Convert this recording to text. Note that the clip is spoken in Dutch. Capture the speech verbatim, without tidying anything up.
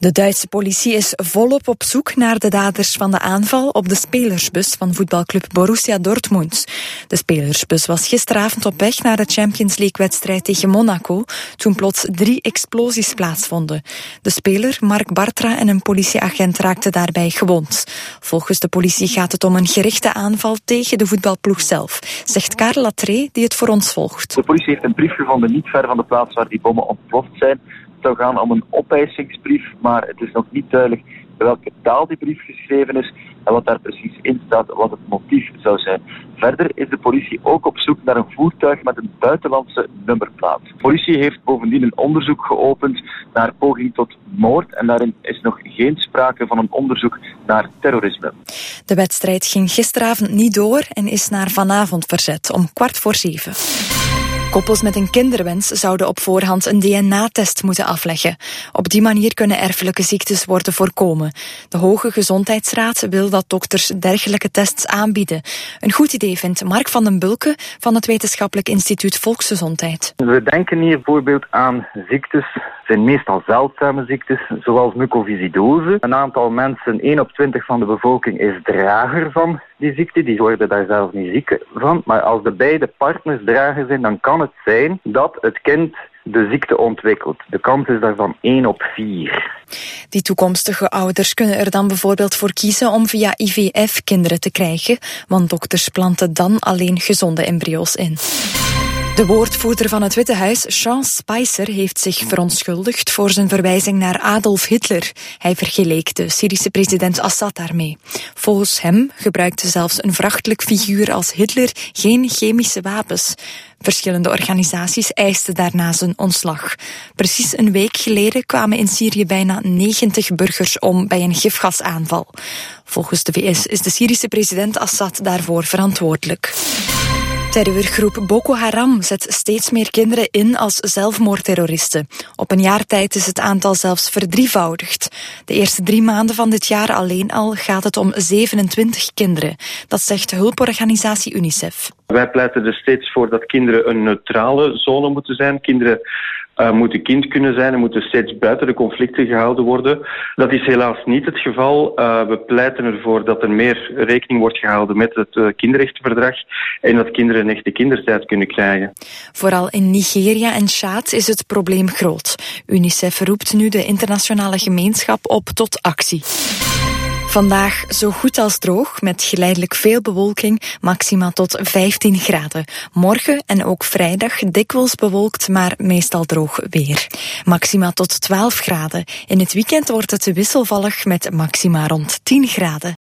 De Duitse politie is volop op zoek naar de daders van de aanval op de spelersbus van voetbalclub Borussia Dortmund. De spelersbus was gisteravond op weg naar de Champions League-wedstrijd tegen Monaco, toen plots drie explosies plaatsvonden. De speler, Mark Bartra, en een politieagent raakten daarbij gewond. Volgens de politie gaat het om een gerichte aanval tegen de voetbalploeg zelf, zegt Karel Latree, die het voor ons volgt. De politie heeft een brief gevonden niet ver van de plaats waar die bommen ontploft zijn. Het zou gaan om een opeisingsbrief, maar het is nog niet duidelijk in welke taal die brief geschreven is en wat daar precies in staat, wat het motief zou zijn. Verder is de politie ook op zoek naar een voertuig met een buitenlandse nummerplaat. De politie heeft bovendien een onderzoek geopend naar poging tot moord en daarin is nog geen sprake van een onderzoek naar terrorisme. De wedstrijd ging gisteravond niet door en is naar vanavond verzet om kwart voor zeven. Koppels met een kinderwens zouden op voorhand een D N A-test moeten afleggen. Op die manier kunnen erfelijke ziektes worden voorkomen. De Hoge Gezondheidsraad wil dat dokters dergelijke tests aanbieden. Een goed idee vindt Mark van den Bulke van het Wetenschappelijk Instituut Volksgezondheid. We denken hier bijvoorbeeld aan ziektes, het zijn meestal zeldzame ziektes, zoals mucoviscidose. Een aantal mensen, één op twintig van de bevolking, is drager van die ziekte. Die worden daar zelf niet ziek van. Maar als de beide partners drager zijn, dan kan het zijn dat het kind de ziekte ontwikkelt. De kans is daarvan één op vier. Die toekomstige ouders kunnen er dan bijvoorbeeld voor kiezen om via I V F kinderen te krijgen, want dokters planten dan alleen gezonde embryo's in. De woordvoerder van het Witte Huis, Sean Spicer, heeft zich verontschuldigd voor zijn verwijzing naar Adolf Hitler. Hij vergeleek de Syrische president Assad daarmee. Volgens hem gebruikte zelfs een verachtelijk figuur als Hitler geen chemische wapens. Verschillende organisaties eisten daarna zijn ontslag. Precies een week geleden kwamen in Syrië bijna negentig burgers om bij een gifgasaanval. Volgens de V S is de Syrische president Assad daarvoor verantwoordelijk. Terreurgroep Boko Haram zet steeds meer kinderen in als zelfmoordterroristen. Op een jaar tijd is het aantal zelfs verdrievoudigd. De eerste drie maanden van dit jaar alleen al gaat het om zevenentwintig kinderen. Dat zegt de hulporganisatie UNICEF. Wij pleiten er steeds voor dat kinderen een neutrale zone moeten zijn. Kinderen uh, moeten kind kunnen zijn en moeten steeds buiten de conflicten gehouden worden. Dat is helaas niet het geval. Uh, we pleiten ervoor dat er meer rekening wordt gehouden met het uh, kinderrechtenverdrag en dat kinderen een echte kindertijd kunnen krijgen. Vooral in Nigeria en Sjaad is het probleem groot. UNICEF roept nu de internationale gemeenschap op tot actie. Vandaag zo goed als droog, met geleidelijk veel bewolking, maxima tot vijftien graden. Morgen en ook vrijdag dikwijls bewolkt, maar meestal droog weer. Maxima tot twaalf graden. In het weekend wordt het wisselvallig met maxima rond tien graden.